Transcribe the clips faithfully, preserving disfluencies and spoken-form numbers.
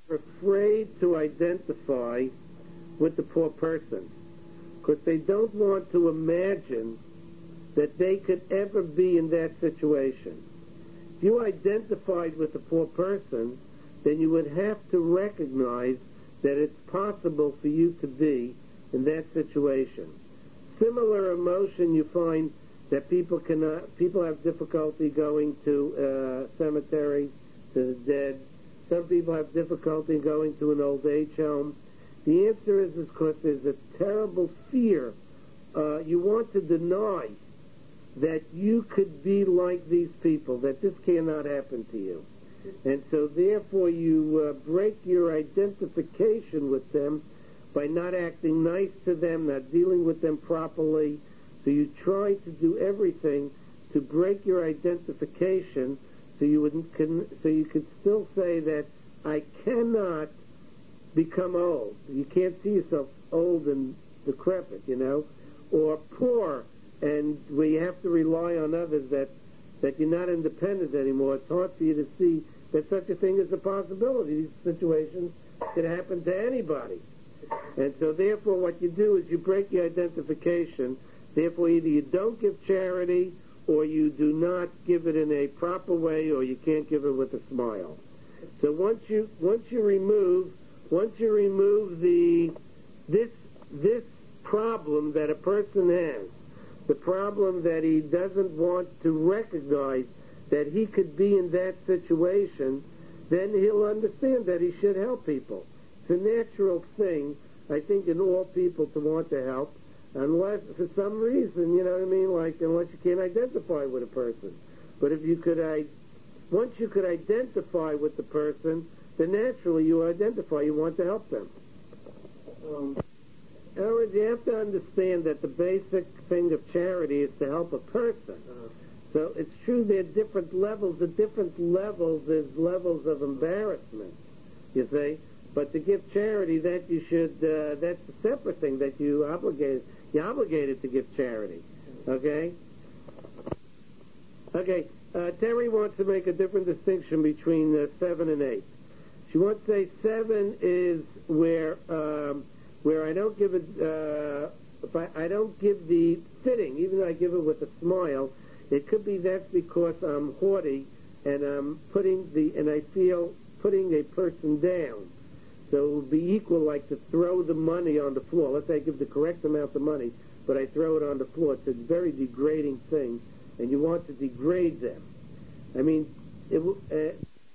afraid to identify with the poor person because they don't want to imagine that they could ever be in that situation. If you identified with the poor person, then you would have to recognize that it's possible for you to be in that situation. Similar emotion you find that people cannot, people have difficulty going to a cemetery, to the dead. Some people have difficulty going to an old age home. The answer is because there's a terrible fear. Uh, you want to deny that you could be like these people, that this cannot happen to you. And so therefore you uh, break your identification with them by not acting nice to them, not dealing with them properly. So you try to do everything to break your identification so you wouldn't, can, so you could still say that I cannot become old. You can't see yourself old and decrepit, you know, or poor, and where you have to rely on others, that, that you're not independent anymore. It's hard for you to see that such a thing is a possibility. These situations can happen to anybody. And so therefore what you do is you break your identification. Therefore either you don't give charity or you do not give it in a proper way, or you can't give it with a smile. So once you once you remove once you remove the this this problem that a person has, the problem that he doesn't want to recognize that he could be in that situation, then he'll understand that he should help people. It's a natural thing, I think, in all people to want to help, unless, for some reason, you know what I mean, like, unless you can't identify with a person. But if you could, I, once you could identify with the person, then naturally you identify, you want to help them. Um, in other words, you have to understand that the basic thing of charity is to help a person. Uh-huh. So it's true there are different levels. At different levels, there's levels of embarrassment, you see. But to give charity, that you should, uh, that's a separate thing that you obligated. You're obligated to give charity, okay? Okay, uh, Terry wants to make a different distinction between uh, seven and eight. She wants to say seven is where um, where I don't give it, uh, if I, I don't give the fitting, even though I give it with a smile. It could be that's because I'm haughty and I'm putting the, and I feel putting a person down. So it would be equal like to throw the money on the floor. Let's say I give the correct amount of money, but I throw it on the floor. It's a very degrading thing, and you want to degrade them. I mean, it, uh,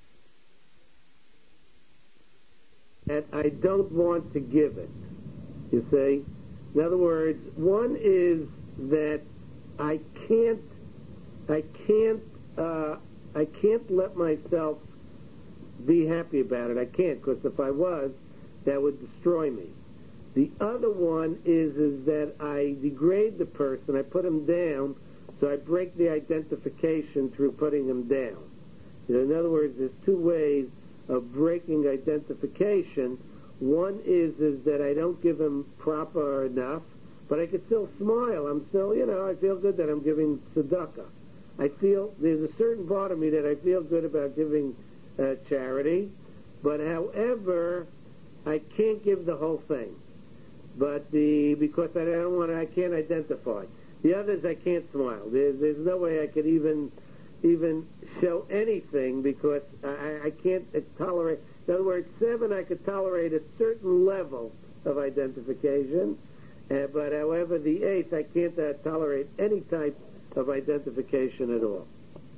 and I don't want to give it, you see. In other words, one is that I can't I can't, uh, I can't let myself be happy about it. I can't, because if I was, that would destroy me. The other one is, is that I degrade the person, I put him down, so I break the identification through putting him down. You know, in other words, there's two ways of breaking identification. One is, is that I don't give him proper enough, but I can still smile. I'm still, you know, I feel good that I'm giving tzedakah. I feel, there's a certain part of me that I feel good about giving uh, charity, but however, I can't give the whole thing. But the, because I don't want to, I can't identify. The others, I can't smile. There's, there's no way I could even, even show anything because I, I can't tolerate, in other words, seven, I could tolerate a certain level of identification, uh, but however, the eighth, I can't uh, tolerate any type of identification at all.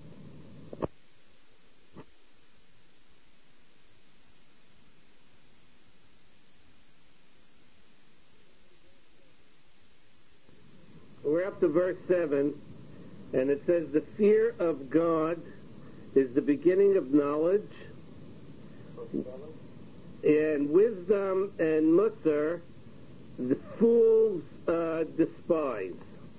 We're up to verse seven, and it says, the fear of God is the beginning of knowledge, and wisdom and musar the fools uh, despise.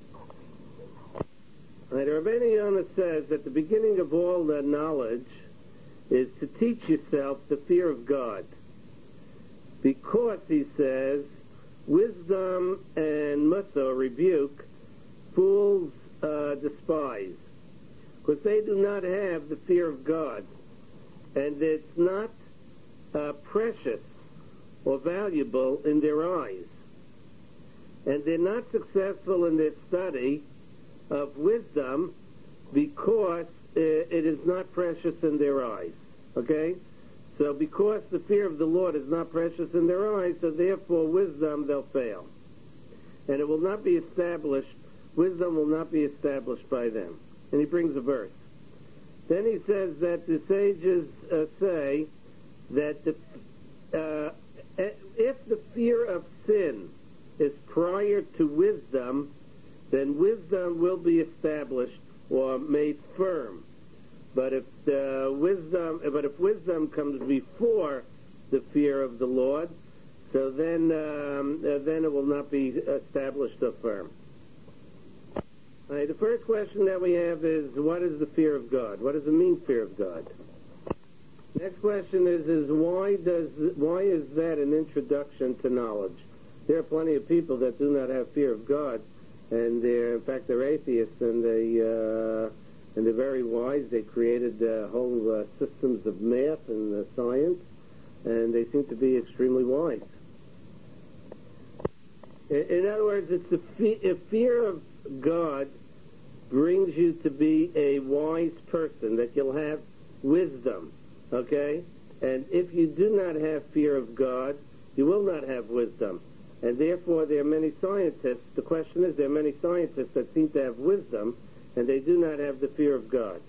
Right, Rabbeinu Yonah says that the beginning of all the knowledge is to teach yourself the fear of God. Because, he says, wisdom and musar, rebuke, fools uh, despise. Because they do not have the fear of God. And it's not uh, precious or valuable in their eyes. And they're not successful in their study of wisdom because uh, it is not precious in their eyes. Okay? So because the fear of the Lord is not precious in their eyes, so therefore wisdom they'll fail. And it will not be established, wisdom will not be established by them. And he brings a verse. Then he says that the sages uh, say that the, uh, if the fear of sin is prior to wisdom, then wisdom will be established or made firm. But if the wisdom, but if wisdom comes before the fear of the Lord, so then um, uh, then it will not be established or firm. All right, the first question that we have is, what is the fear of God? What does it mean, fear of God? Next question is, is why does why is that an introduction to knowledge? There are plenty of people that do not have fear of God, and they're in fact they're atheists, and they uh, and they're very wise. They created uh, whole uh, systems of math and uh, science, and they seem to be extremely wise. In, in other words, it's the fe- if fear of God brings you to be a wise person, that you'll have wisdom, okay? And if you do not have fear of God, you will not have wisdom. And therefore, there are many scientists. The question is, there are many scientists that seem to have wisdom, and they do not have the fear of God.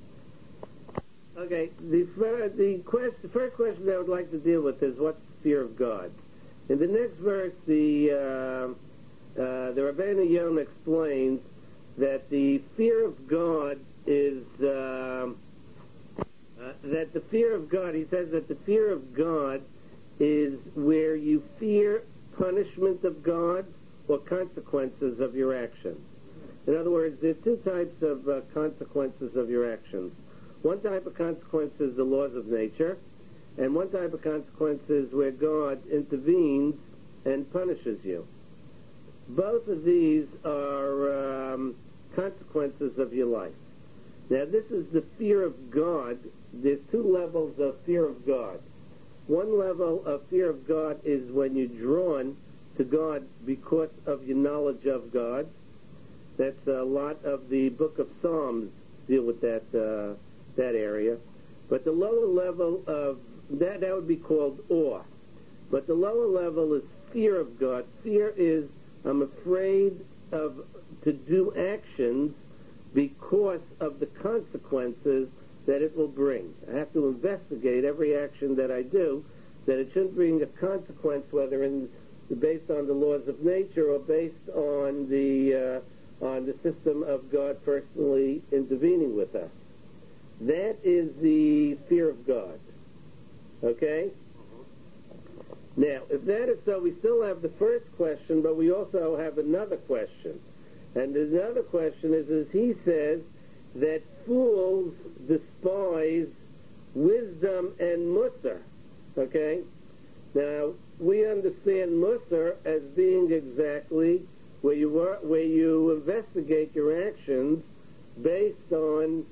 Okay, the, the, quest, the first question that I would like to deal with is, what's the fear of God? In the next verse, the uh, uh, the Rabbeinu Yom explains that the fear of God is uh, uh, that the fear of God. He says that the fear of God is where you fear punishment of God or consequences of your actions. In other words, there are two types of uh, consequences of your actions. One type of consequence is the laws of nature, and one type of consequence is where God intervenes and punishes you. Both of these are um, consequences of your life. Now, this is the fear of God. There's two levels of fear of God. One level of fear of God is when you're drawn to God because of your knowledge of God. That's a lot of the book of Psalms deal with that uh, that area. But the lower level of that, that would be called awe. But the lower level is fear of God. Fear is, I'm afraid of to do actions because of the consequences that it will bring. I have to investigate every action that I do, that it shouldn't bring a consequence, whether in, based on the laws of nature or based on the uh, on the system of God personally intervening with us. That is the fear of God. Okay? Mm-hmm. Now, if that is so, we still have the first question, but we also have another question. And another question is, is he says that fools despise wisdom and Musar. Okay? Now, we understand Musar as being exactly where you are, where you investigate your actions based on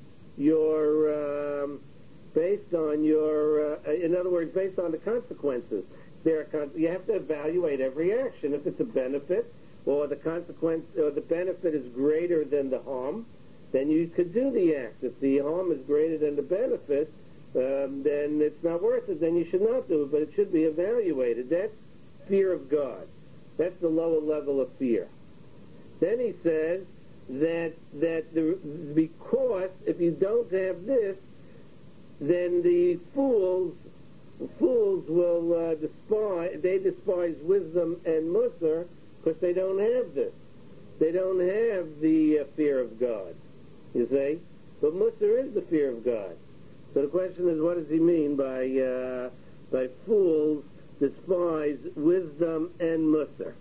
your, um, based on your, uh, in other words, based on the consequences. There are con- you have to evaluate every action. If it's a benefit, or the consequence, or the benefit is greater than the harm, then you could do the act. If the harm is greater than the benefit, um, then it's not worth it. Then you should not do it, but it should be evaluated. That's fear of God. That's the lower level of fear. Then he says that that the, because if you don't have this, then the fools fools will uh, despise. They despise wisdom and Musar because they don't have this. They don't have the uh, fear of God. You see, but Musar is the fear of God. So the question is, what does he mean by uh, by fools despise wisdom and Musar?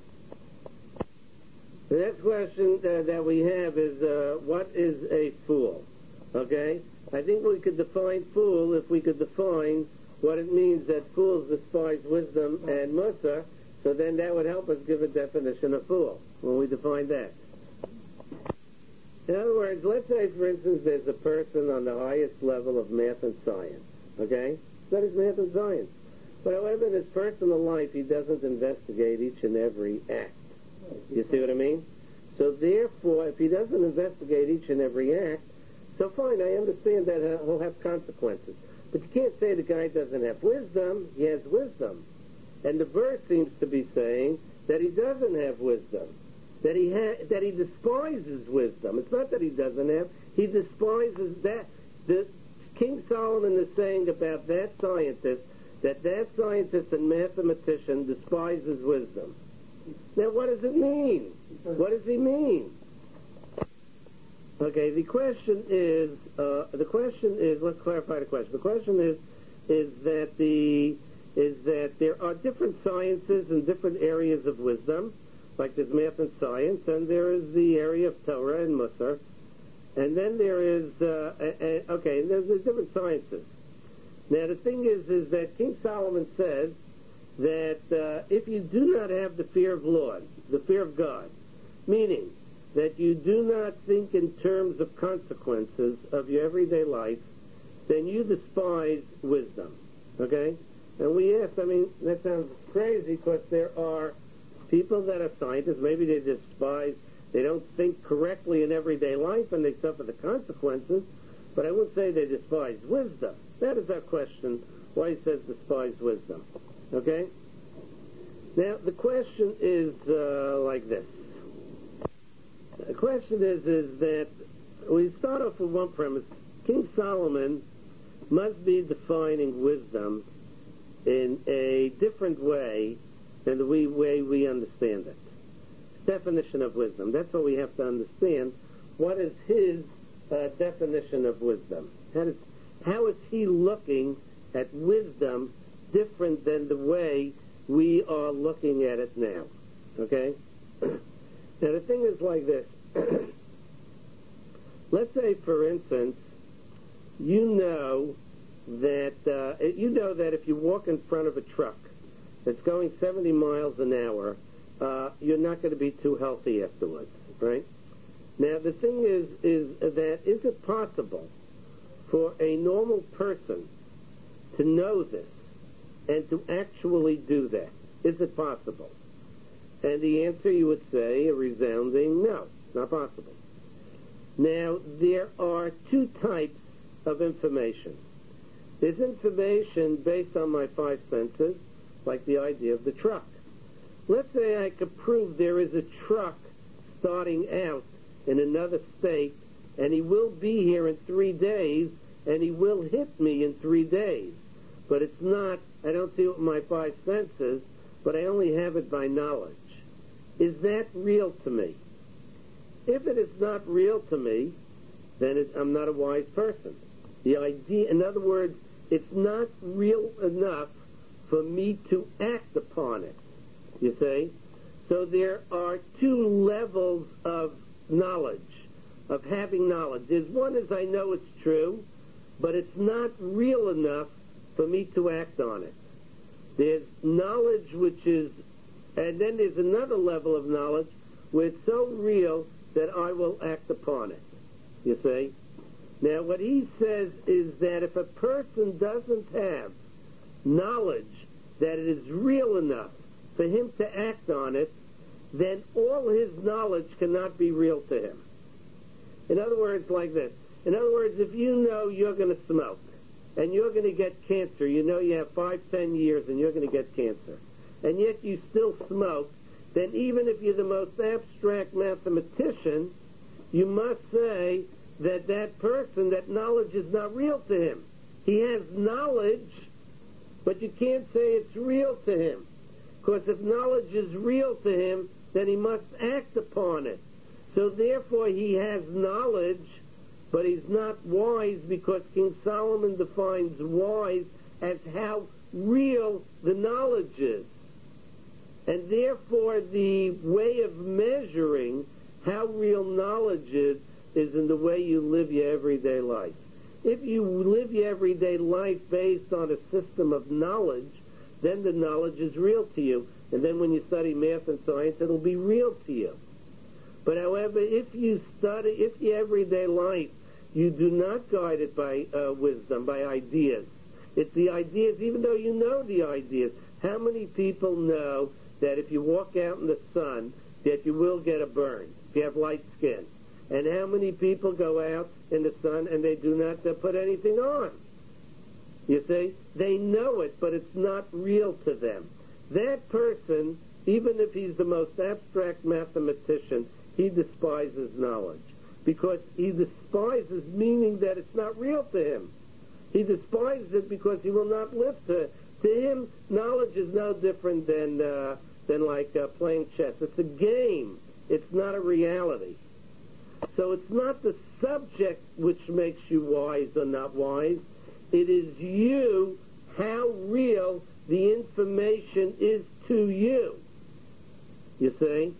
The next question uh, that we have is, uh, what is a fool? Okay? I think we could define fool if we could define what it means that fools despise wisdom and Musar, so then that would help us give a definition of fool when we define that. In other words, let's say, for instance, there's a person on the highest level of math and science, okay? Studies math and science. But however, in his personal life, he doesn't investigate each and every act. You see what I mean? So therefore, if he doesn't investigate each and every act, so fine, I understand that he'll have consequences. But you can't say the guy doesn't have wisdom. He has wisdom. And the verse seems to be saying that he doesn't have wisdom, that he ha- that he despises wisdom. It's not that he doesn't have, he despises that. The King Solomon is saying about that scientist that that scientist and mathematician despises wisdom. Now, what does it mean? What does he mean? Okay, the question is, uh, the question is, let's clarify the question. The question is, is that the, is that there are different sciences and different areas of wisdom, like there's math and science, and there is the area of Torah and Musar, and then there is, uh, a, a, okay, there's, there's different sciences. Now, the thing is, is that King Solomon says that uh, if you do not have the fear of Lord, the fear of God, meaning that you do not think in terms of consequences of your everyday life, then you despise wisdom, okay? And we ask, I mean, that sounds crazy because there are people that are scientists, maybe they despise, they don't think correctly in everyday life and they suffer the consequences, but I wouldn't say they despise wisdom. That is our question, why he says despise wisdom, okay? Now, the question is uh, like this. The question is, is that we start off with one premise. King Solomon must be defining wisdom in a different way than the way we understand it. Definition of wisdom. That's what we have to understand. What is his uh, definition of wisdom? How, does, how is he looking at wisdom different than the way we are looking at it now? Okay? Now, the thing is like this. Let's say, for instance, you know that uh, you know that if you walk in front of a truck that's going seventy miles an hour, uh, you're not going to be too healthy afterwards, right? Now, the thing is, is that is it possible for a normal person to know this and to actually do that? Is it possible? And the answer, you would say, a resounding no, not possible. Now, there are two types of information. There's information based on my five senses, like the idea of the truck. Let's say I could prove there is a truck starting out in another state, and he will be here in three days, and he will hit me in three days. But it's not, I don't see it with my five senses, but I only have it by knowledge. Is that real to me? If it is not real to me, then it, I'm not a wise person. The idea, in other words, it's not real enough for me to act upon it, you see? So there are two levels of knowledge, of having knowledge. There's one is I know it's true, but it's not real enough for me to act on it. There's knowledge which is, and then there's another level of knowledge where it's so real that I will act upon it, you see? Now, what he says is that if a person doesn't have knowledge that it is real enough for him to act on it, then all his knowledge cannot be real to him. In other words, like this. In other words, if you know you're going to smoke and you're going to get cancer, you know you have five, ten years and you're going to get cancer, and yet you still smoke, then even if you're the most abstract mathematician, you must say that that person, that knowledge is not real to him. He has knowledge, but you can't say it's real to him. Because if knowledge is real to him, then he must act upon it. So therefore he has knowledge, but he's not wise, because King Solomon defines wise as how real the knowledge is. And therefore the way of measuring how real knowledge is is in the way you live your everyday life. If you live your everyday life based on a system of knowledge, then the knowledge is real to you. And then when you study math and science, it'll be real to you. But however, if you study, if your everyday life, you do not guide it by uh, wisdom, by ideas. It's the ideas, even though you know the ideas. How many people know that if you walk out in the sun, that you will get a burn if you have light skin? And how many people go out in the sun and they do not uh, put anything on? You see? They know it, but it's not real to them. That person, even if he's the most abstract mathematician, he despises knowledge. Because he despises meaning that it's not real to him. He despises it because he will not live to it. To him, knowledge is no different than, uh, than like uh, playing chess. It's a game. It's not a reality. So it's not the subject which makes you wise or not wise. It is you, how real the information is to you. You see?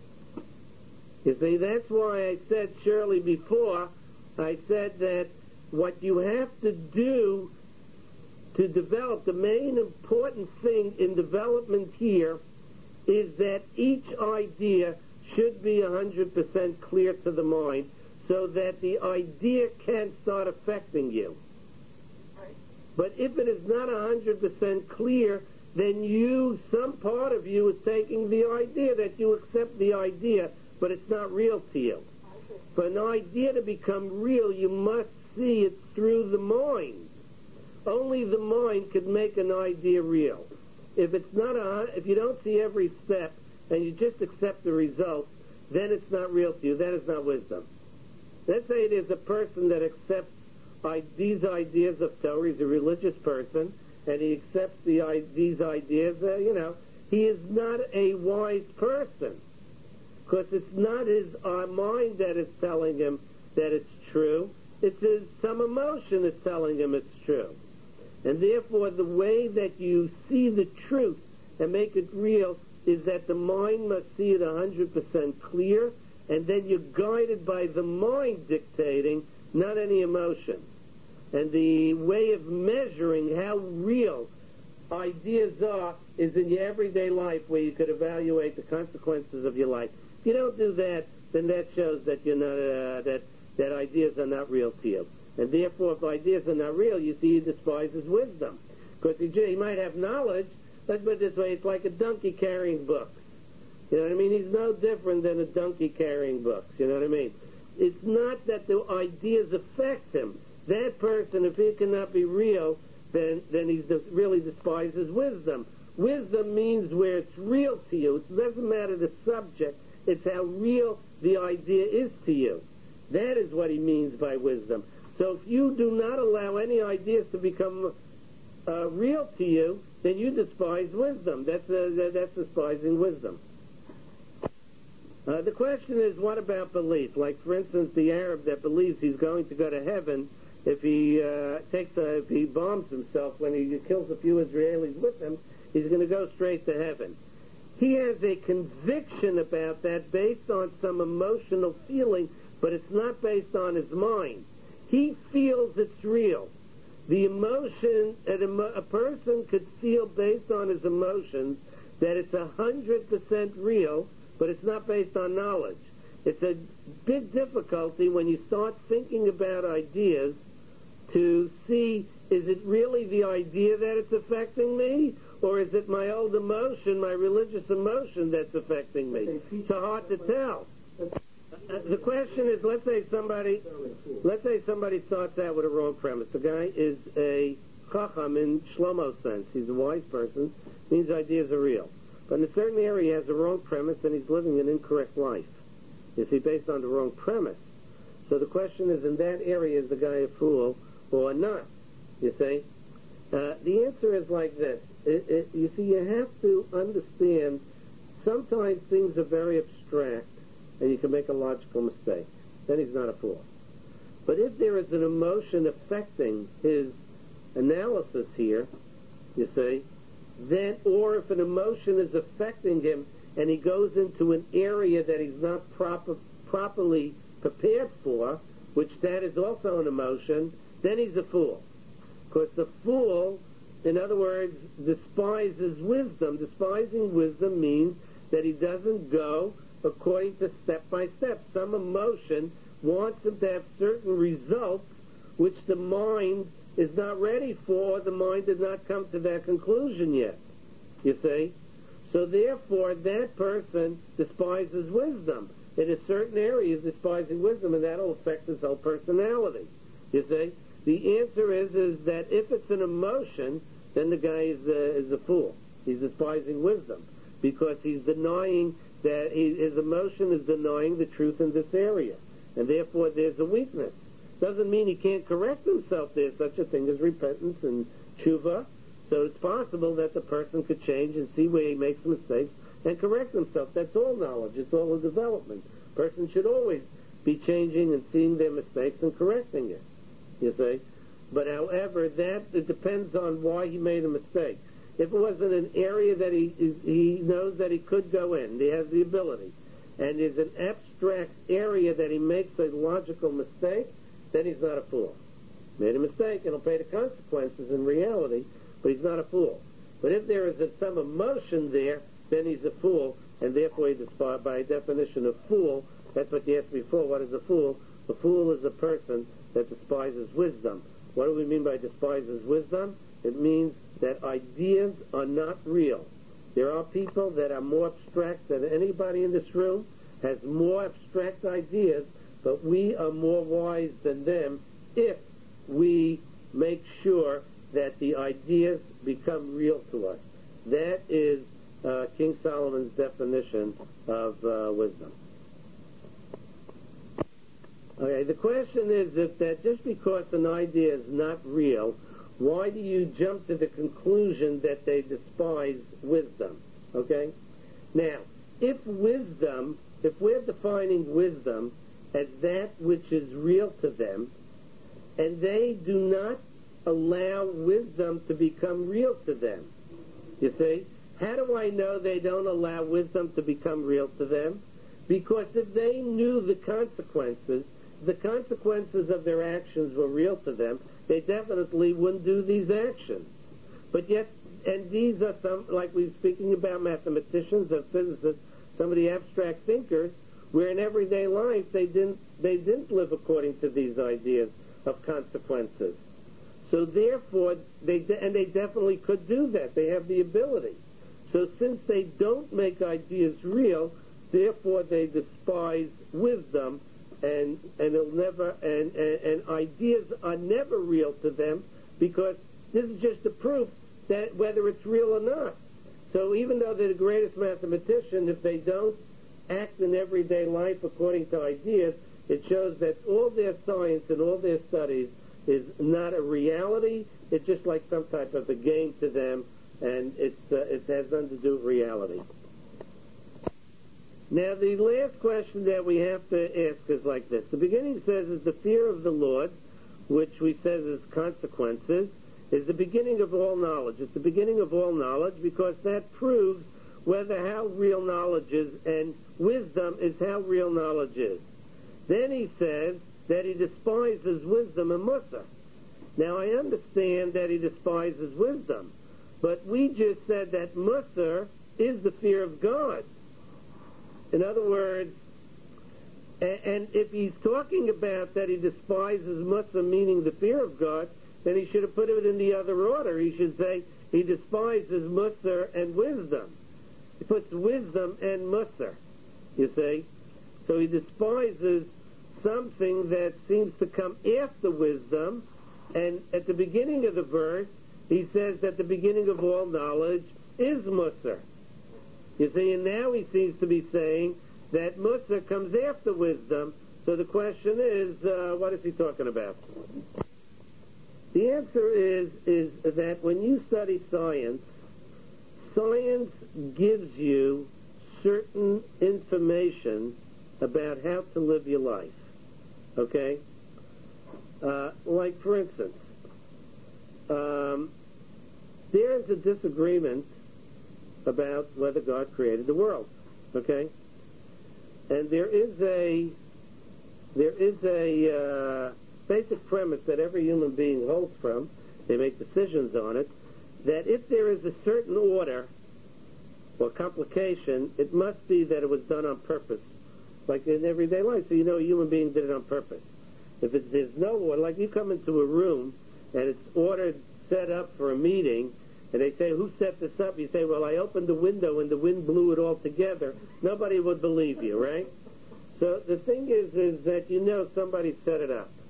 You see, that's why I said, Shirley, before, I said that what you have to do to develop, the main important thing in development here is that each idea should be one hundred percent clear to the mind so that the idea can start affecting you. Right. But if it is not one hundred percent clear, then you, some part of you is taking the idea, that you accept the idea, but it's not real to you. Okay. For an idea to become real, you must see it through the mind. Only the mind could make an idea real. If it's not a, if you don't see every step and you just accept the result, then it's not real to you. That is not wisdom. Let's say it is a person that accepts I, these ideas of Torah. He's a religious person, and he accepts the, these ideas. Uh, you know, he is not a wise person, because it's not his uh, mind that is telling him that it's true. It's his, some emotion that's telling him it's true. And therefore, the way that you see the truth and make it real is that the mind must see it one hundred percent clear, and then you're guided by the mind dictating, not any emotion. And the way of measuring how real ideas are is in your everyday life, where you could evaluate the consequences of your life. If you don't do that, then that shows that you're not uh, that that ideas are not real to you. And therefore, if ideas are not real, you see he despises wisdom. Because he, he might have knowledge, let's put it this way, it's like a donkey carrying books. You know what I mean? He's no different than a donkey carrying books. You know what I mean? It's not that the ideas affect him. That person, if it cannot be real, then then he really despises wisdom. Wisdom means where it's real to you. It doesn't matter the subject. It's how real the idea is to you. That is what he means by wisdom. So if you do not allow any ideas to become uh, real to you, then you despise wisdom. That's uh, that's despising wisdom. Uh, the question is, what about belief? Like, for instance, the Arab that believes he's going to go to heaven if he uh, takes a, if he bombs himself when he kills a few Israelis with him, he's going to go straight to heaven. He has a conviction about that based on some emotional feeling, but it's not based on his mind. He feels it's real. The emotion, a person could feel based on his emotions that it's one hundred percent real, but it's not based on knowledge. It's a big difficulty when you start thinking about ideas to see, is it really the idea that it's affecting me, or is it my old emotion, my religious emotion that's affecting me? It's hard to tell. Uh, the question is, let's say somebody, let's say somebody starts out with a wrong premise. The guy is a chacham in Shlomo's sense. He's a wise person. Means ideas are real. But in a certain area, he has a wrong premise, and he's living an incorrect life. You see, based on the wrong premise. So the question is, in that area, is the guy a fool or not? You see? Uh, the answer is like this. It, it, you see, you have to understand, sometimes things are very abstract, and you can make a logical mistake. Then he's not a fool. But if there is an emotion affecting his analysis here, you see, then, or if an emotion is affecting him and he goes into an area that he's not proper, properly prepared for, which that is also an emotion, then he's a fool. Because the fool, in other words, despises wisdom. Despising wisdom means that he doesn't go according to step by step. Some emotion wants him to have certain results which the mind is not ready for, the mind did not come to that conclusion yet, you see? So therefore, that person despises wisdom. In a certain area, he's despising wisdom, and that will affect his whole personality, you see? The answer is is that if it's an emotion, then the guy is a, is a fool. He's despising wisdom because he's denying that he, his emotion is denying the truth in this area, and therefore there's a weakness. Doesn't mean he can't correct himself. There's such a thing as repentance and tshuva, so it's possible that the person could change and see where he makes mistakes and correct himself. That's all knowledge. It's all a development. A person should always be changing and seeing their mistakes and correcting it, you see. But however, that it depends on why he made a mistake. If it was in an area that he he knows that he could go in, he has the ability, and there's an abstract area that he makes a logical mistake, then he's not a fool. Made a mistake, and he'll pay the consequences in reality, but he's not a fool. But if there is a, some emotion there, then he's a fool, and therefore he despises, by definition of fool, that's what you asked before, what is a fool? A fool is a person that despises wisdom. What do we mean by despises wisdom? It means that ideas are not real. There are people that are more abstract than anybody in this room, has more abstract ideas, but we are more wise than them if we make sure that the ideas become real to us. That is uh, King Solomon's definition of uh, wisdom. Okay, the question is if that just because an idea is not real, why do you jump to the conclusion that they despise wisdom? Okay? Now, if wisdom, if we're defining wisdom as that which is real to them, and they do not allow wisdom to become real to them, you see, how do I know they don't allow wisdom to become real to them? Because if they knew the consequences, the consequences of their actions were real to them, they definitely wouldn't do these actions. But yet, and these are some, like we were speaking about mathematicians and physicists, some of the abstract thinkers, where in everyday life they didn't they didn't live according to these ideas of consequences. So therefore, they de- and they definitely could do that. They have the ability. So since they don't make ideas real, therefore they despise wisdom, and and it'll never and, and and ideas are never real to them, because this is just a proof that whether it's real or not. So even though they're the greatest mathematician, if they don't act in everyday life according to ideas, it shows that all their science and all their studies is not a reality. It's just like some type of a game to them, and it's uh, it has nothing to do with reality. Now, the last question that we have to ask is like this. The beginning says is the fear of the Lord, which we says is consequences, is the beginning of all knowledge. It's the beginning of all knowledge because that proves whether how real knowledge is, and wisdom is how real knowledge is. Then he says that he despises wisdom and mussar. Now, I understand that he despises wisdom, but we just said that mussar is the fear of God. In other words, and if he's talking about that he despises mussar, meaning the fear of God, then he should have put it in the other order. He should say he despises mussar and wisdom. He puts wisdom and mussar, you see. So he despises something that seems to come after wisdom, and at the beginning of the verse, he says that the beginning of all knowledge is mussar. You see, and now he seems to be saying that mussar comes after wisdom, so the question is, uh, what is he talking about? The answer is, is that when you study science, science gives you certain information about how to live your life, okay? Uh, like, for instance, um, there is a disagreement about whether God created the world, okay? And there is a there is a uh, basic premise that every human being holds from. They make decisions on it. That if there is a certain order or complication, it must be that it was done on purpose, like in everyday life. So you know a human being did it on purpose. If it, there's no order, like you come into a room and it's ordered, set up for a meeting, and they say, who set this up? You say, well, I opened the window and the wind blew it all together. Nobody would believe you, right? So the thing is, is that you know somebody set it up.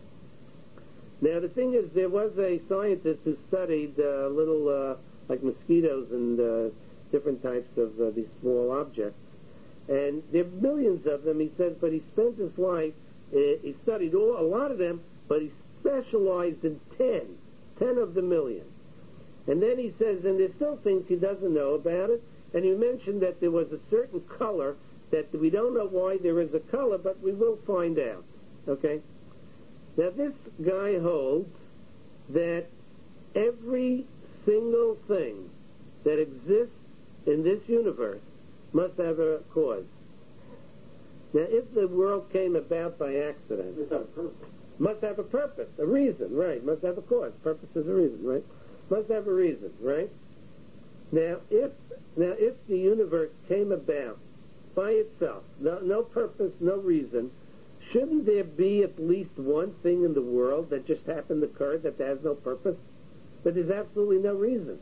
Now, the thing is, there was a scientist who studied uh, little, uh, like mosquitoes and uh, different types of uh, these small objects. And there are millions of them, he says, but he spent his life, uh, he studied all, a lot of them, but he specialized in ten, ten of the million. And then he says, and there's still things he doesn't know about it, and he mentioned that there was a certain color that we don't know why there is a color, but we will find out, okay? Now, this guy holds that every single thing that exists in this universe must have a cause. Now, if the world came about by accident, Must have a purpose. must have a purpose, a reason, right? Must have a cause. Purpose is a reason, right? Must have a reason, right? Now, if now if the universe came about by itself, no, no purpose, no reason, shouldn't there be at least one thing in the world that just happened to occur that has no purpose? That there's absolutely no reason.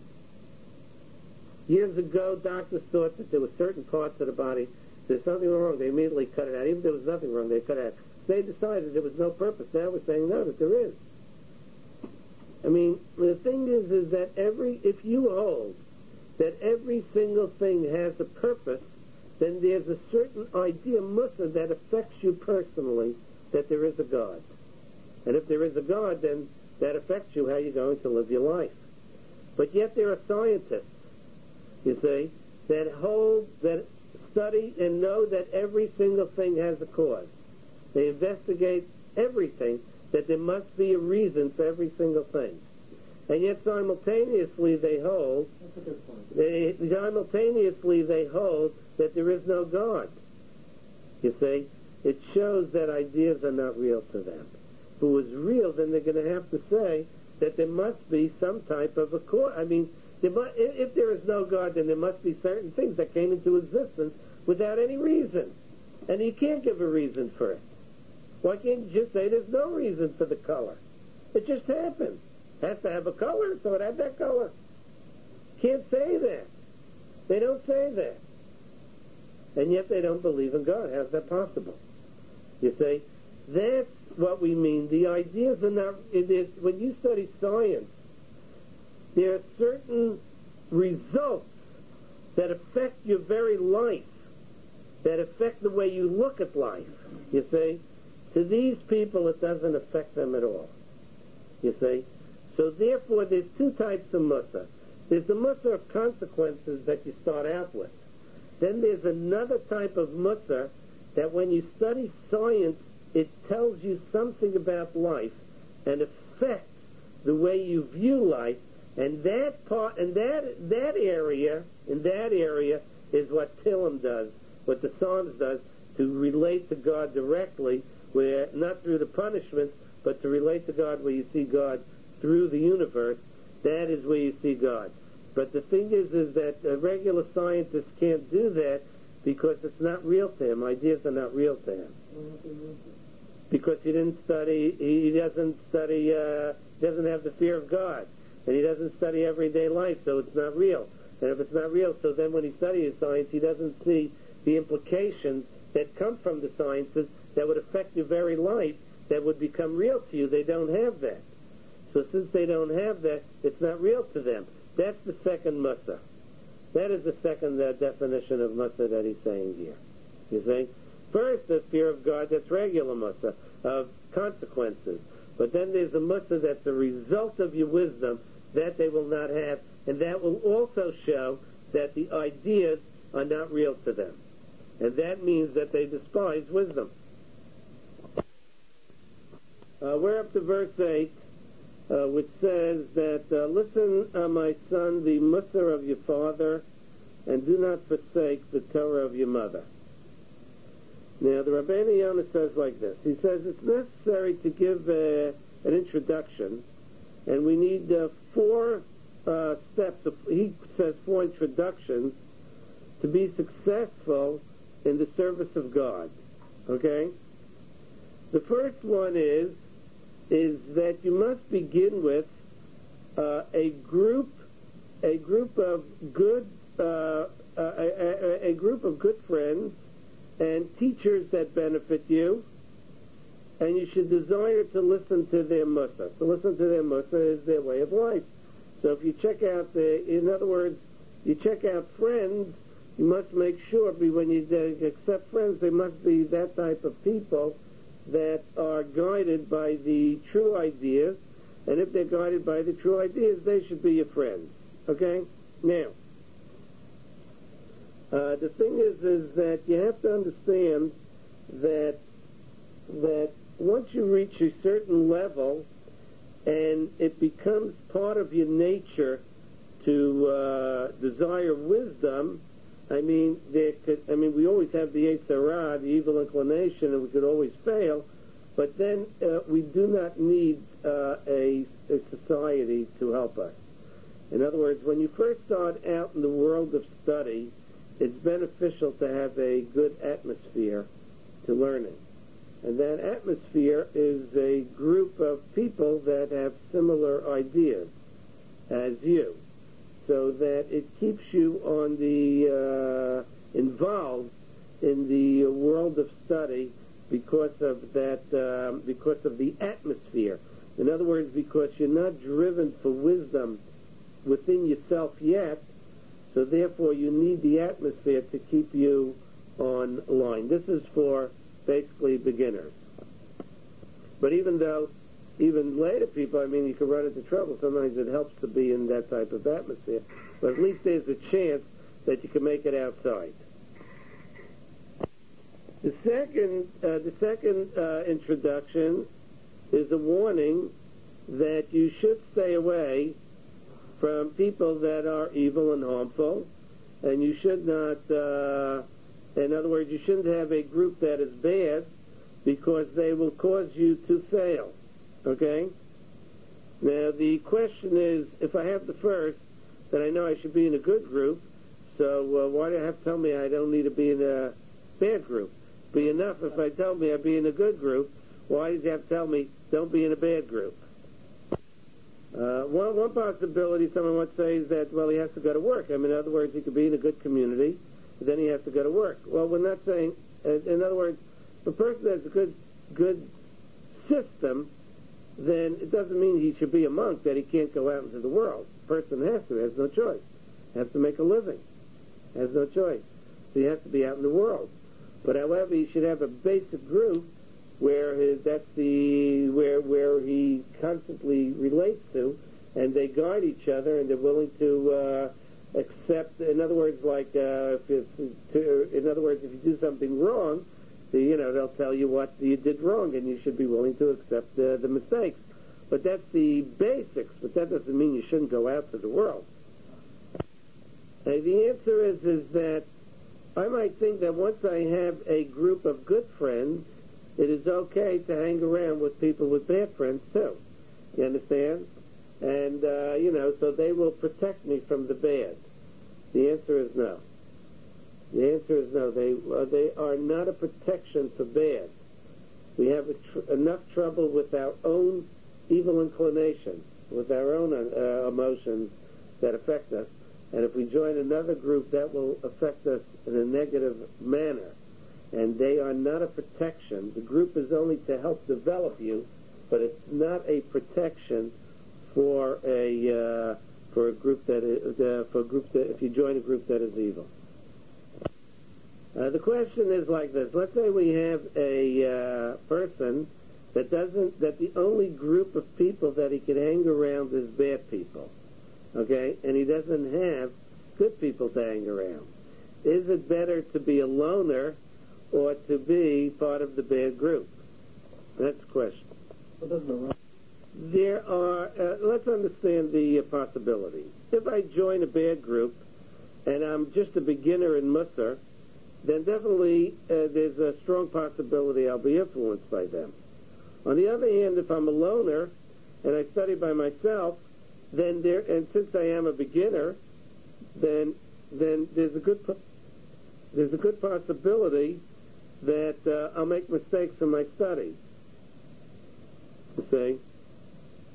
Years ago, doctors thought that there were certain parts of the body, there's something wrong, they immediately cut it out. Even if there was nothing wrong, they cut it out. They decided there was no purpose. Now we're saying, no, that there is. I mean, the thing is, is that every, if you hold that every single thing has a purpose, then there's a certain idea, musa, that affects you personally, that there is a God. And if there is a God, then that affects you how you're going to live your life. But yet there are scientists, you see, that hold, that study and know that every single thing has a cause. They investigate everything, that there must be a reason for every single thing. And yet simultaneously they hold, That's a good point. they, simultaneously they hold that there is no God. You see, it shows that ideas are not real to them. If it was real, then they're going to have to say that there must be some type of a cause. I mean, there must, if there is no God, then there must be certain things that came into existence without any reason. And you can't give a reason for it. Why can't you just say there's no reason for the color? It just happened. It has to have a color, so it had that color. Can't say that. They don't say that. And yet they don't believe in God. How's that possible? You see, that's what we mean. The ideas are not, it is, when you study science, there are certain results that affect your very life, that affect the way you look at life, you see. To these people, it doesn't affect them at all, you see. So therefore, there's two types of musa. There's the musa of consequences that you start out with. Then there's another type of musa that when you study science, it tells you something about life and affects the way you view life. And that part, and that that area, in that area, is what Tillim does, what the Psalms does, to relate to God directly, where not through the punishment, but to relate to God where you see God through the universe. That is where you see God. But the thing is, is that a regular scientist can't do that because it's not real to him. Ideas are not real to him. Because he didn't study, he doesn't study, uh, doesn't have the fear of God. And he doesn't study everyday life, so it's not real. And if it's not real, so then when he studies science, he doesn't see the implications that come from the sciences that would affect your very life, that would become real to you. They don't have that. So since they don't have that, it's not real to them. That's the second musa. That is the second uh, definition of musa that he's saying here. You see? First, the fear of God, that's regular musa, of consequences. But then there's a musa that's a result of your wisdom that they will not have, and that will also show that the ideas are not real to them. And that means that they despise wisdom. Uh, we're up to verse eight, uh, which says that, uh, listen, uh, my son, the musa of your father, and do not forsake the Torah of your mother. Now, the Rabbeinu Yonah says like this. He says it's necessary to give uh, an introduction, and we need uh, four uh, steps. Of, he says four introductions to be successful in the service of God. Okay? The first one is is that you must begin with uh, a group, a group of good, uh, uh, a, a, a group of good friends and teachers that benefit you, and you should desire to listen to their mussar. To listen to their mussar is their way of life. So if you check out the, in other words, you check out friends, you must make sure when you accept friends, they must be that type of people that are guided by the true ideas, and if they're guided by the true ideas, they should be your friends. Okay? Now, uh, the thing is, is that you have to understand that that once you reach a certain level, and it becomes part of your nature to uh, desire wisdom. I mean, there could, I mean, we always have the Yetzer Hara, the evil inclination, and we could always fail. But then uh, we do not need uh, a, a society to help us. In other words, when you first start out in the world of study, it's beneficial to have a good atmosphere to learning. And that atmosphere is a group of people that have similar ideas as you, so that it keeps you on the uh, involved in the world of study because of that, um, because of the atmosphere. In other words, because you're not driven for wisdom within yourself yet, so therefore you need the atmosphere to keep you on line. This is for basically beginners. But even though, even later people, I mean, you can run into trouble. Sometimes it helps to be in that type of atmosphere. But at least there's a chance that you can make it outside. The second, uh, the second uh, introduction is a warning that you should stay away from people that are evil and harmful, and you should not, uh, in other words, you shouldn't have a group that is bad because they will cause you to fail, okay? Now, the question is, if I have the first, then I know I should be in a good group, so uh, why do I have to tell me I don't need to be in a bad group? Be enough if I tell me I'd be in a good group. Why does he have to tell me don't be in a bad group? Uh, one, one possibility someone might say is that, well, he has to go to work. I mean, in other words, he could be in a good community, but then he has to go to work. Well, we're not saying, uh, in other words, if a person has a good, good system, then it doesn't mean he should be a monk, that he can't go out into the world. The person has to, has no choice. Has to make a living. Has no choice. So he has to be out in the world. But however, he should have a basic group where his, that's the where where he constantly relates to, and they guide each other, and they're willing to uh, accept. In other words, like uh, if, if to, in other words, if you do something wrong, the, you know they'll tell you what you did wrong, and you should be willing to accept uh, the mistakes. But that's the basics. But that doesn't mean you shouldn't go out to the world. And the answer is is that I might think that once I have a group of good friends, it is okay to hang around with people with bad friends, too. You understand? And, uh, you know, so they will protect me from the bad. The answer is no. The answer is no. They uh, they are not a protection for bad. We have a tr- enough trouble with our own evil inclinations, with our own uh, emotions that affect us. And if we join another group, that will affect us in a negative manner. And they are not a protection. The group is only to help develop you, but it's not a protection for a uh, for a group that is, uh, for a group that if you join a group that is evil. Uh, the question is like this: let's say we have a uh, person that doesn't that the only group of people that he can hang around is bad people, okay, and he doesn't have good people to hang around. Is it better to be a loner or to be part of the bad group? That's the question. There are, uh, let's understand the uh, possibilities. If I join a bad group and I'm just a beginner in Mussar, then definitely uh, there's a strong possibility I'll be influenced by them. On the other hand, if I'm a loner and I study by myself, then there, and since I am a beginner, then then there's a good there's a good possibility that uh, I'll make mistakes in my studies. You see?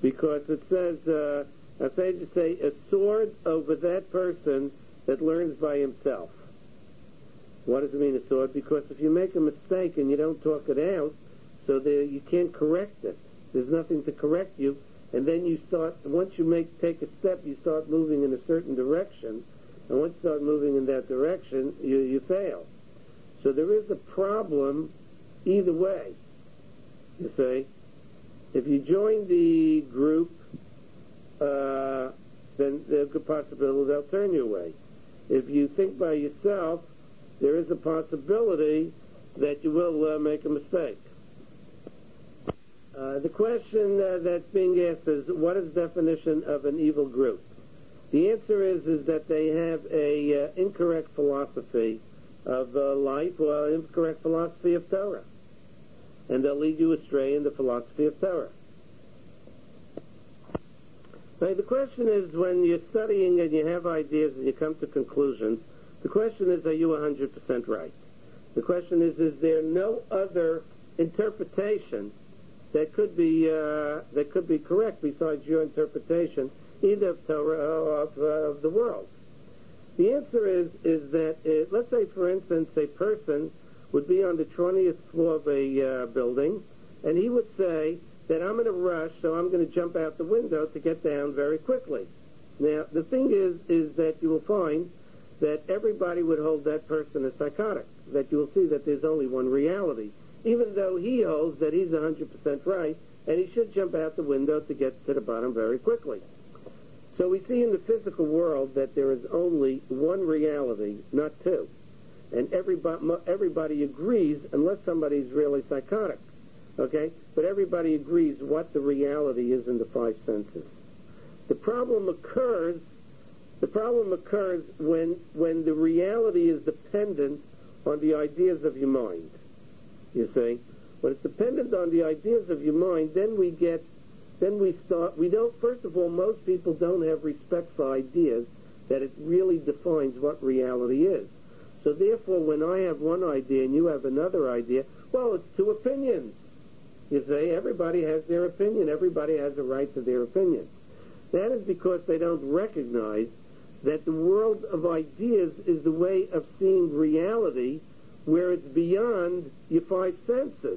because it says, uh, a sage say, a sword over that person that learns by himself. What does it mean, a sword? Because if you make a mistake and you don't talk it out, so there, you can't correct it. There's nothing to correct you, and then you start, once you make take a step, you start moving in a certain direction, and once you start moving in that direction, you, you fail. So there is a problem either way, you see. If you join the group, uh, then there's a good possibility they'll turn you away. If you think by yourself, there is a possibility that you will uh, make a mistake. Uh, the question uh, that's being asked is, what is the definition of an evil group? The answer is is that they have a uh, incorrect philosophy of uh, life, or incorrect philosophy of Torah, and they'll lead you astray in the philosophy of Torah. Now, the question is, when you're studying and you have ideas and you come to conclusions, the question is, are you one hundred percent right? The question is, is there no other interpretation that could be uh, that could be correct besides your interpretation, either of Torah or of, uh, of the world? The answer is is that, it, let's say, for instance, a person would be on the twentieth floor of a uh, building, and he would say that I'm in a rush, so I'm going to jump out the window to get down very quickly. Now, the thing is, is that you will find that everybody would hold that person as psychotic, that you will see that there's only one reality, even though he holds that he's one hundred percent right, and he should jump out the window to get to the bottom very quickly. So we see in the physical world that there is only one reality, not two. And everybody, everybody agrees, unless somebody's really psychotic, okay? But everybody agrees what the reality is in the five senses. The problem occurs, the problem occurs when, when the reality is dependent on the ideas of your mind. You see, when it's dependent on the ideas of your mind, then we get, then we start, we don't, first of all, most people don't have respect for ideas, that it really defines what reality is. So therefore, when I have one idea and you have another idea, well, it's two opinions. You see, everybody has their opinion. Everybody has a right to their opinion. That is because they don't recognize that the world of ideas is the way of seeing reality, where it's beyond your five senses,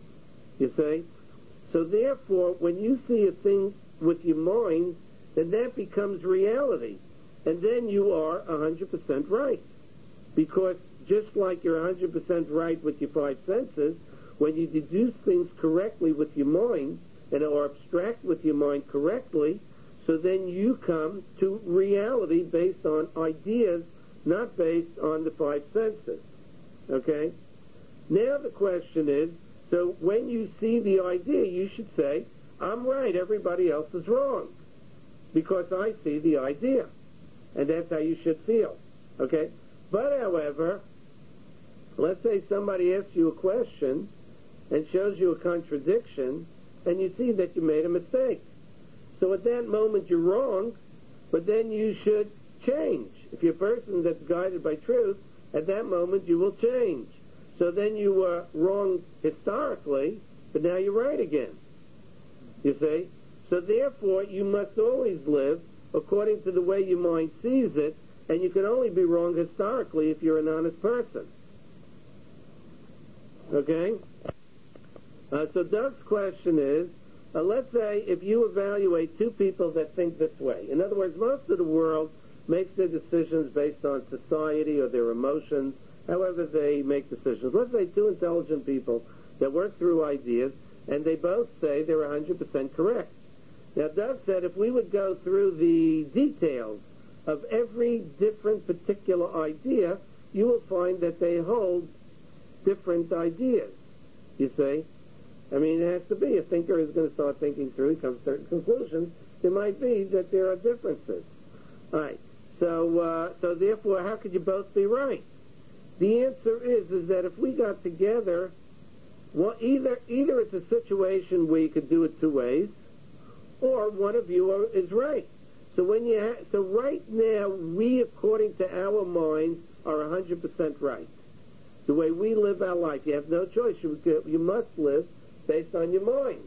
you see. So therefore, when you see a thing with your mind, then that becomes reality. And then you are one hundred percent right. Because just like you're one hundred percent right with your five senses, when you deduce things correctly with your mind, and or abstract with your mind correctly, so then you come to reality based on ideas, not based on the five senses. Okay? Now the question is, so when you see the idea, you should say, I'm right, everybody else is wrong, because I see the idea. And that's how you should feel. Okay? But, however, let's say somebody asks you a question and shows you a contradiction, and you see that you made a mistake. So at that moment you're wrong, but then you should change. If you're a person that's guided by truth, at that moment you will change. So then you were wrong historically, but now you're right again. You see? So therefore, you must always live according to the way your mind sees it, and you can only be wrong historically if you're an honest person. Okay? Uh, so Doug's question is, uh, let's say if you evaluate two people that think this way. In other words, most of the world makes their decisions based on society or their emotions, however they make decisions. Let's say two intelligent people that work through ideas, and they both say they're one hundred percent correct. Now, Doug said if we would go through the details of every different particular idea, you will find that they hold different ideas, you see. I mean, it has to be. A thinker is going to start thinking through, he comes to certain conclusions. It might be that there are differences. All right. So, uh, so therefore, how could you both be right? The answer is, is that if we got together, well, either either it's a situation where you could do it two ways, or one of you are, is right. So when you ha- so right now, we, according to our minds, are one hundred percent right. The way we live our life, you have no choice. You, you must live based on your mind.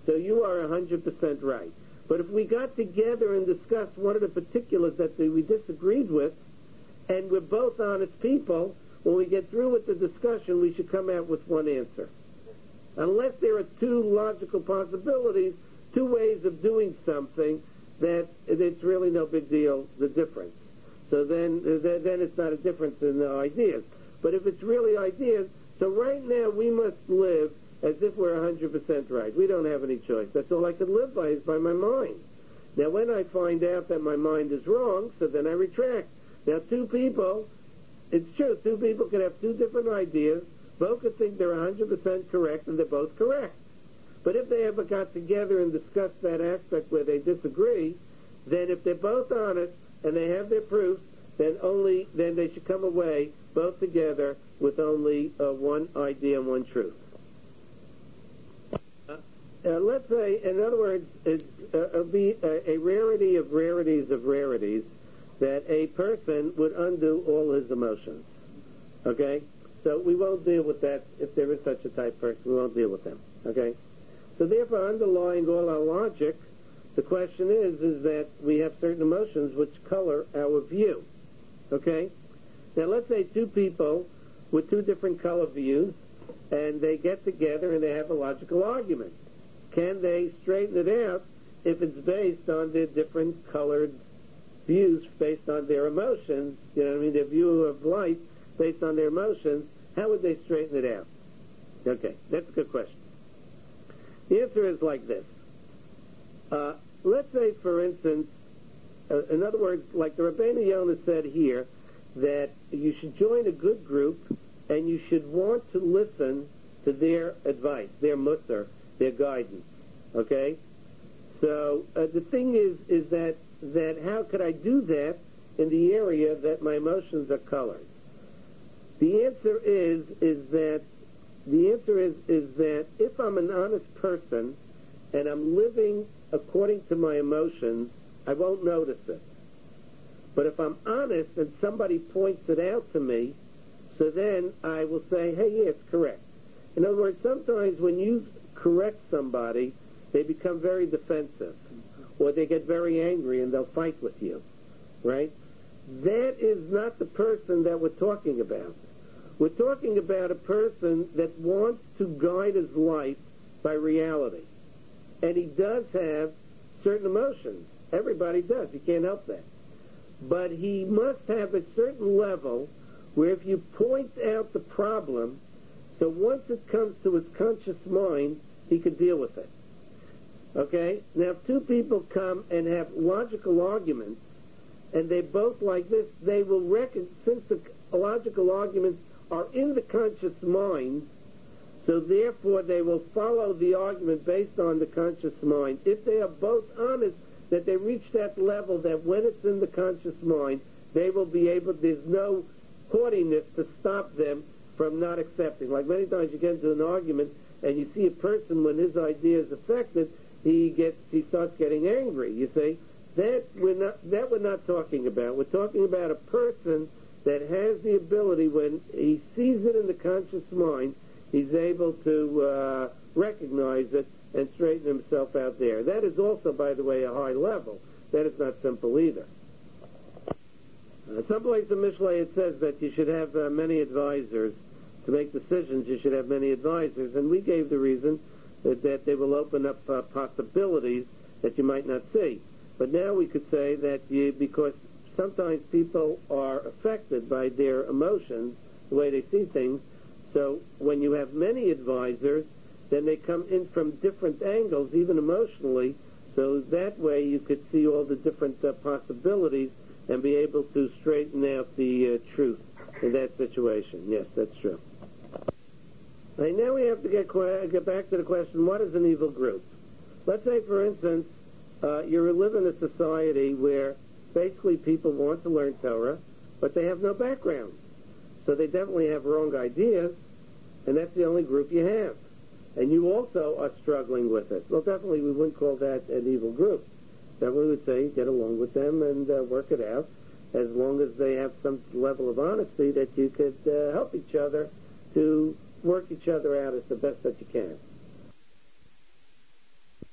So you are one hundred percent right. But if we got together and discussed one of the particulars that we disagreed with, and we're both honest people, when we get through with the discussion, we should come out with one answer. Unless there are two logical possibilities, two ways of doing something, that it's really no big deal, the difference. So then, then it's not a difference in the ideas. But if it's really ideas, so right now we must live as if we're one hundred percent right. We don't have any choice. That's all I can live by is by my mind. Now, when I find out that my mind is wrong, so then I retract. Now, two people, it's true, two people can have two different ideas. Both could think they're one hundred percent correct, and they're both correct. But if they ever got together and discussed that aspect where they disagree, then if they're both honest and they have their proofs, then only then they should come away both together with only uh, one idea and one truth. Uh, uh, let's say, in other words, it uh, be a, a rarity of rarities of rarities that a person would undo all his emotions. Okay? So we won't deal with that. If there is such a type person, we won't deal with them. Okay? So therefore, underlying all our logic, the question is, is that we have certain emotions which color our view. Okay? Now let's say two people with two different color views, and they get together and they have a logical argument. Can they straighten it out if it's based on their different colored views, based on their emotions, you know what I mean, their view of life based on their emotions? How would they straighten it out? Okay, that's a good question. The answer is like this. Uh, let's say, for instance, uh, in other words, like the Rabbeinu Yonah said here, that you should join a good group and you should want to listen to their advice, their mussar, their guidance. Okay? So uh, the thing is, is that, that how could I do that in the area that my emotions are colored? The answer is, is that The answer is, is that if I'm an honest person and I'm living according to my emotions, I won't notice it. But if I'm honest and somebody points it out to me, so then I will say, hey, yeah, it's correct. In other words, sometimes when you correct somebody, they become very defensive, or they get very angry and they'll fight with you, right? That is not the person that we're talking about. We're talking about a person that wants to guide his life by reality. And he does have certain emotions. Everybody does. You can't help that. But he must have a certain level where if you point out the problem, so once it comes to his conscious mind, he can deal with it. Okay? Now, if two people come and have logical arguments, and they both like this, they will reckon, since the logical arguments are in the conscious mind, so therefore they will follow the argument based on the conscious mind. If they are both honest that they reach that level that when it's in the conscious mind, they will be able, there's no haughtiness to stop them from not accepting. Like many times you get into an argument and you see a person when his idea is affected, he gets, he starts getting angry, you see. That we're not, that we're not talking about. We're talking about a person that has the ability, when he sees it in the conscious mind, he's able to uh, recognize it and straighten himself out there. That is also, by the way, a high level. That is not simple either. Uh, someplace in Mishlei it says that you should have uh, many advisors. To make decisions, you should have many advisors. And we gave the reason that, that they will open up uh, possibilities that you might not see. But now we could say that you, because sometimes people are affected by their emotions, the way they see things, so when you have many advisors, then they come in from different angles, even emotionally, so that way you could see all the different uh, possibilities and be able to straighten out the uh, truth in that situation. Yes, that's true. And now we have to get, que- get back to the question, what is an evil group? Let's say, for instance, uh, you live in a society where basically people want to learn Torah, but they have no background. So they definitely have wrong ideas, and that's the only group you have. And you also are struggling with it. Well, definitely we wouldn't call that an evil group. Definitely would say get along with them and uh, work it out, as long as they have some level of honesty that you could uh, help each other to work each other out as the best that you can.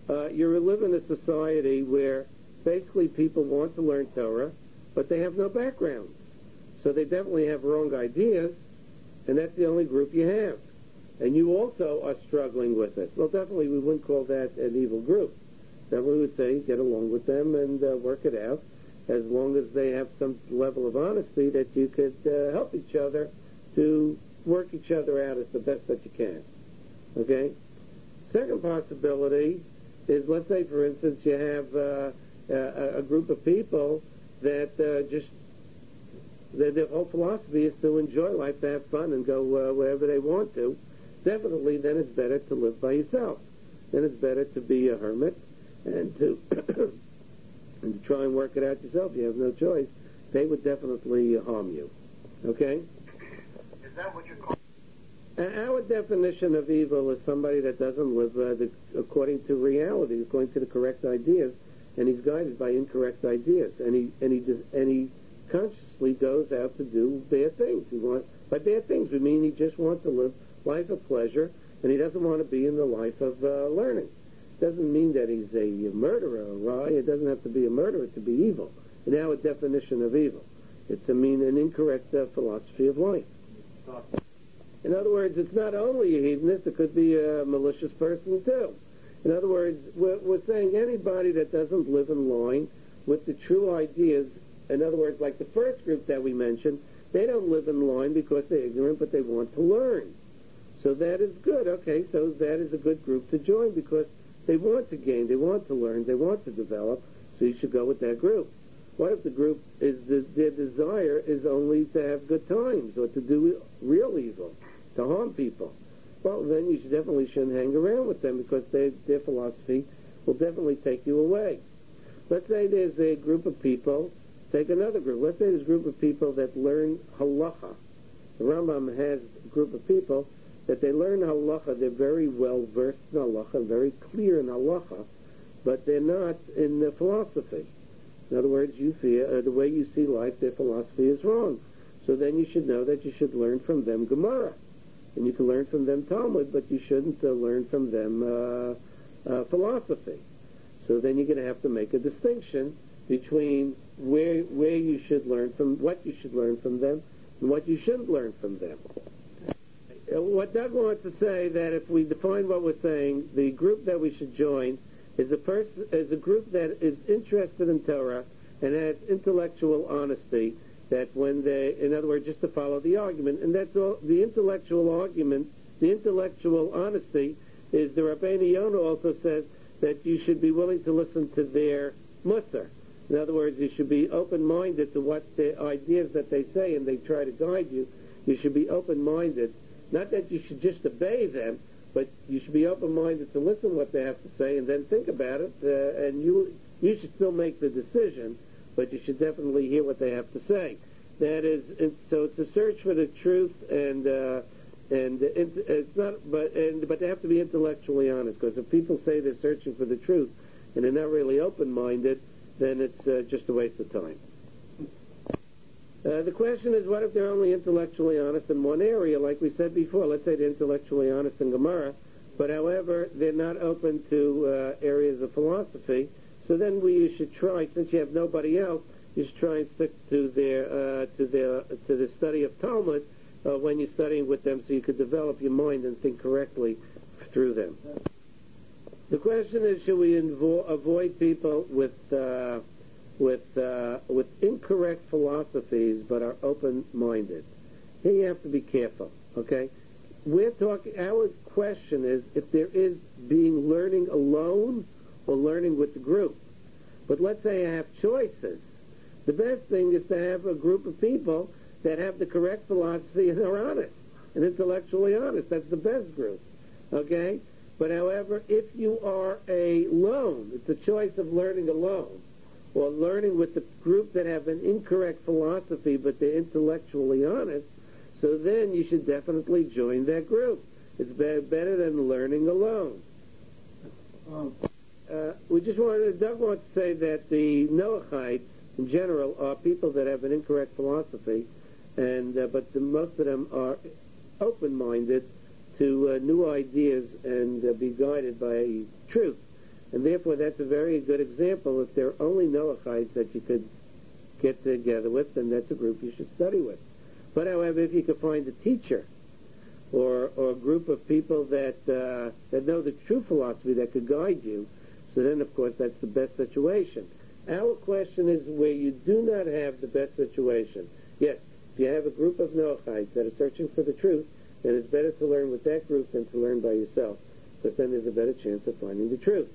uh, you live in a society where basically people want to learn Torah, but they have no background. So they definitely have wrong ideas, and that's the only group you have. And you also are struggling with it. Well, definitely we wouldn't call that an evil group. Definitely would say get along with them and uh, work it out, as long as they have some level of honesty that you could uh, help each other to work each other out as the best that you can. Okay? Second possibility is, let's say, for instance, you have uh, a, a group of people that uh, just, their, their whole philosophy is to enjoy life, to have fun, and go uh, wherever they want to. Definitely, then it's better to live by yourself. Then it's better to be a hermit and to and to try and work it out yourself. You have no choice. They would definitely harm you. Okay? Is that what you're calling? Our definition of evil is somebody that doesn't live uh, the, according to reality, according to the correct ideas, and he's guided by incorrect ideas, and he and he does, and he consciously goes out to do bad things. He want by bad things we mean he just wants to live life of pleasure, and he doesn't want to be in the life of uh, learning. Doesn't mean that he's a murderer, right? It doesn't have to be a murderer to be evil. In our definition of evil, it's to mean an incorrect uh, philosophy of life. In other words, it's not only a hedonist, it could be a malicious person too. In other words, we're, we're saying anybody that doesn't live in line with the true ideas, in other words, like the first group that we mentioned, they don't live in line because they're ignorant, but they want to learn. So that is good. Okay, so that is a good group to join because they want to gain, they want to learn, they want to develop, so you should go with that group. What if the group is, the, their desire is only to have good times or to do real evil, to harm people? Well, then you should definitely shouldn't hang around with them because they, their philosophy will definitely take you away. Let's say there's a group of people, take another group. Let's say there's a group of people that learn halacha. The Rambam has a group of people that they learn halacha. They're very well versed in halacha, very clear in halacha, but they're not in the philosophy. In other words, you feel uh, the way you see life, their philosophy is wrong. So then you should know that you should learn from them Gemara. And you can learn from them Talmud, but you shouldn't uh, learn from them uh, uh, philosophy. So then you're going to have to make a distinction between where where you should learn from, what you should learn from them, and what you shouldn't learn from them. Uh, what Doug wants to say that if we define what we're saying, the group that we should join is a person is a group that is interested in Torah and has intellectual honesty. That when they, in other words, just to follow the argument, and that's all. The intellectual argument, the intellectual honesty, is the Rabbeinu Yonah also says that you should be willing to listen to their musar. In other words, you should be open-minded to what the ideas that they say, and they try to guide you. You should be open-minded. Not that you should just obey them, but you should be open-minded to listen to what they have to say and then think about it, uh, and you you should still make the decision, but you should definitely hear what they have to say. That is, it, so it's a search for the truth, and uh, and it, it's not, but and but they have to be intellectually honest. Because if people say they're searching for the truth and they're not really open-minded, then it's uh, just a waste of time. Uh, the question is, what if they're only intellectually honest in one area? Like we said before, let's say they're intellectually honest in Gemara, but however, they're not open to uh, areas of philosophy. So then we should try, since you have nobody else, you should try and stick to their uh, to their to the study of Talmud uh, when you're studying with them, so you could develop your mind and think correctly through them. The question is, should we invo- avoid people with uh, with uh, with incorrect philosophies but are open-minded? Here you have to be careful. Okay, we're talking. Our question is if there is being learning alone or learning with the group. But let's say I have choices. The best thing is to have a group of people that have the correct philosophy and are honest and intellectually honest. That's the best group. Okay? But however, if you are alone, it's a choice of learning alone or learning with the group that have an incorrect philosophy but they're intellectually honest, so then you should definitely join that group. It's be- better than learning alone. Um. Uh, we just wanted, Doug wants to say that the Noachites, in general, are people that have an incorrect philosophy, and uh, but the, most of them are open-minded to uh, new ideas and uh, be guided by truth. And therefore, that's a very good example. If there are only Noachites that you could get together with, then that's a group you should study with. But, however, if you could find a teacher or, or a group of people that uh, that know the true philosophy that could guide you, so then, of course, that's the best situation. Our question is where you do not have the best situation. Yes, if you have a group of Noachites that are searching for the truth, then it's better to learn with that group than to learn by yourself, because then there's a better chance of finding the truth.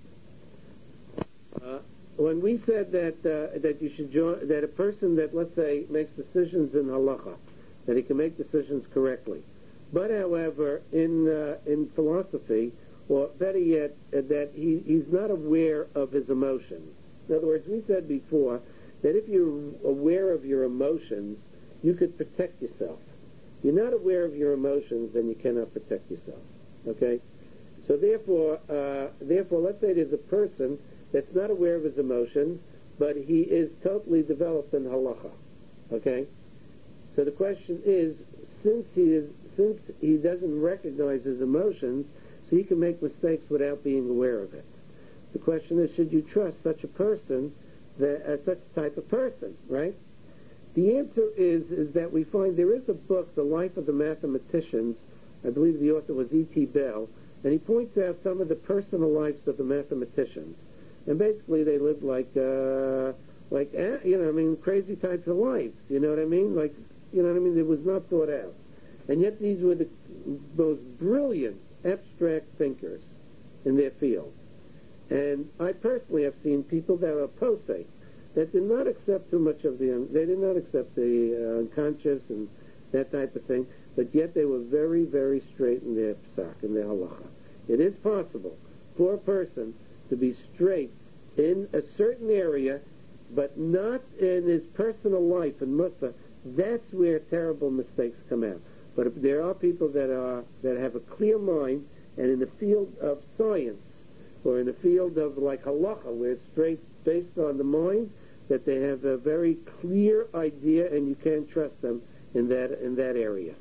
Uh, when we said that uh, that you should join, that a person that, let's say, makes decisions in halacha, that he can make decisions correctly, but however, in uh, in philosophy, or better yet, uh, that he, he's not aware of his emotions. In other words, we said before that if you're aware of your emotions, you could protect yourself. You're not aware of your emotions, then you cannot protect yourself. Okay? So therefore, uh, therefore, let's say there's a person that's not aware of his emotions, but he is totally developed in halacha. Okay? So the question is, since he is, since he doesn't recognize his emotions, so he can make mistakes without being aware of it. The question is, should you trust such a person, that, uh, such type of person, right? The answer is is that we find there is a book, The Life of the Mathematicians. I believe the author was E T Bell, and he points out some of the personal lives of the mathematicians. And basically, they lived like, uh, like uh, you know, I mean, crazy types of lives. You know what I mean? Like, you know what I mean? It was not thought out. And yet, these were the most brilliant, abstract thinkers in their field. And I personally have seen people that are posek, that did not accept too much of the, un- they did not accept the uh, unconscious and that type of thing, but yet they were very, very straight in their psak, in their halacha. It is possible for a person to be straight in a certain area, but not in his personal life and mussar. That's where terrible mistakes come out. But if there are people that are that have a clear mind, and in the field of science, or in the field of like halacha, where it's straight based on the mind, that they have a very clear idea, and you can't trust them in that in that area.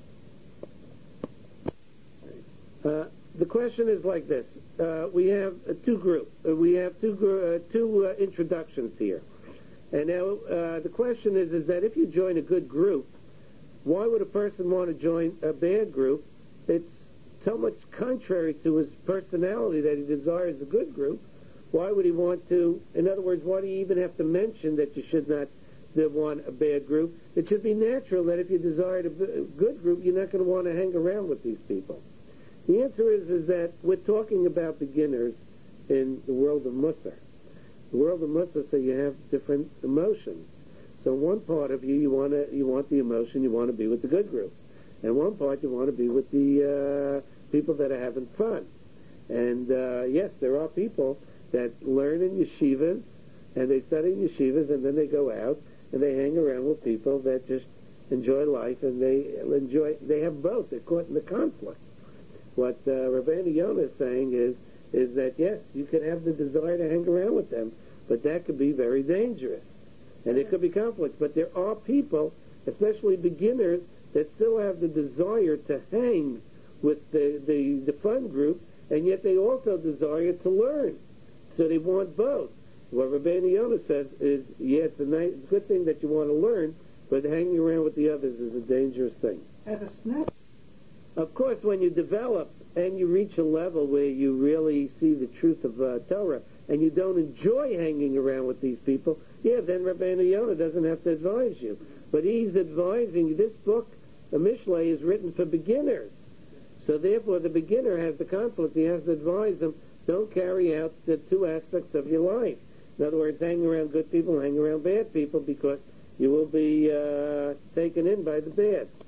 Uh, the question is like this: uh, we have uh, two groups. Uh, we have two gr- uh, two uh, introductions here, and now uh, the question is: is that if you join a good group, why would a person want to join a bad group? It's so much contrary to his personality that he desires a good group. Why would he want to, in other words, why do you even have to mention that you should not want a bad group? It should be natural that if you desired a good group, you're not going to want to hang around with these people. The answer is, is that we're talking about beginners in the world of Mussar. The world of Mussar, so you have different emotions. So one part of you, you want to, you want the emotion, you want to be with the good group. And one part, you want to be with the uh, people that are having fun. And uh, yes, there are people that learn in yeshivas, and they study in yeshivas, and then they go out, and they hang around with people that just enjoy life, and they enjoy, they have both. They're caught in the conflict. What uh, Rabbeinu Yonah is saying is, is that, yes, you could have the desire to hang around with them, but that could be very dangerous. And it could be conflict. But there are people, especially beginners, that still have the desire to hang with the, the, the fun group, and yet they also desire to learn. So they want both. What Rabbeinu Yonah says is, yeah, it's a nice, good thing that you want to learn, but hanging around with the others is a dangerous thing. As a snap. Of course, when you develop and you reach a level where you really see the truth of uh, Torah, and you don't enjoy hanging around with these people, yeah, then Rabbeinu Yonah doesn't have to advise you. But he's advising, this book, the Mishlei, is written for beginners. So therefore, the beginner has the conflict. He has to advise them, don't carry out the two aspects of your life. In other words, hang around good people, hang around bad people, because you will be uh, taken in by the bad.